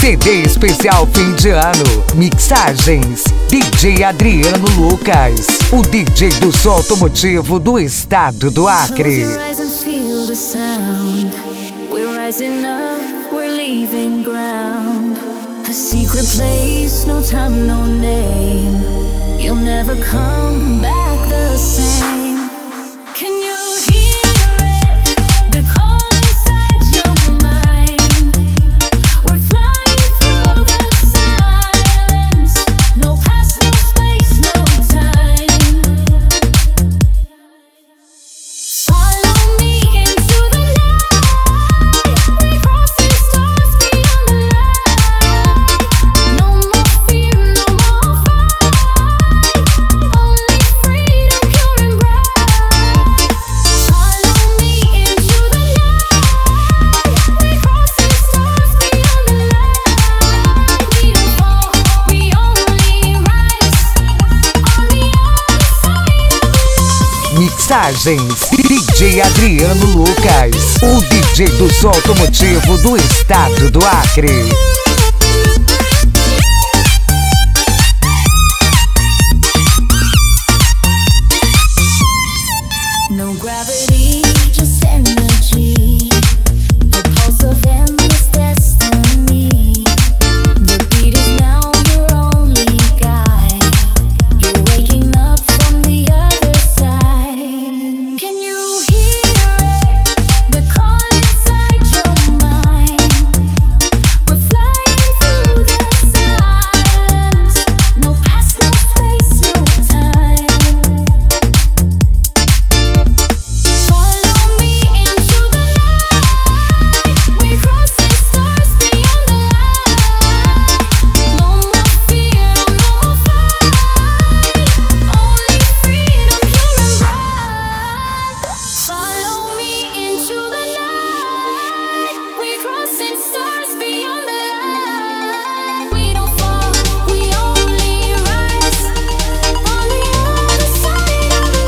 CD especial fim de ano. Mixagens DJ Adriano Lucas, o DJ do som automotivo do estado do Acre. We're rising up, we're leaving ground. A secret place, no time, no name. You'll never come back the same. Can you hear it? The call inside your mind. We're flying through the silence. No past, no space, no time. Follow me into the night. We're crossing stars beyond the light. No more fear, no more fight. Only freedom, pure and bright. Follow me into the night. We're crossing stars beyond the light. We don't fall, we only rise. On the other side of the light. Mixagens DJ Adriano Lucas, o DJ do som automotivo do estado do Acre. No gravity, just energy. The pulse of endless destiny. The beat is now your only guide. You're waking up from the other side. Can you hear it? The call inside your mind. We're flying through the silence. No past, no space, no time. Follow me into the light. We're crossing stars beyond the light. No more fear, no more fight. Only freedom, pure and bright. Follow me into the night. We're crossing stars beyond the light. We don't fall, we only rise. On the other side of the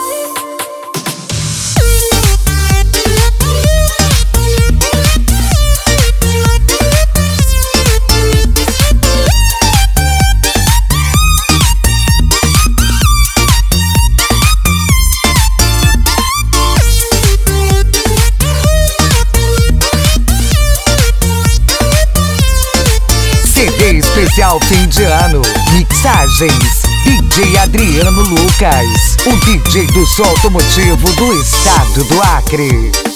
CD especial fim de ano. Mixagens DJ Adriano Lucas, o DJ do som automotivo do estado do Acre.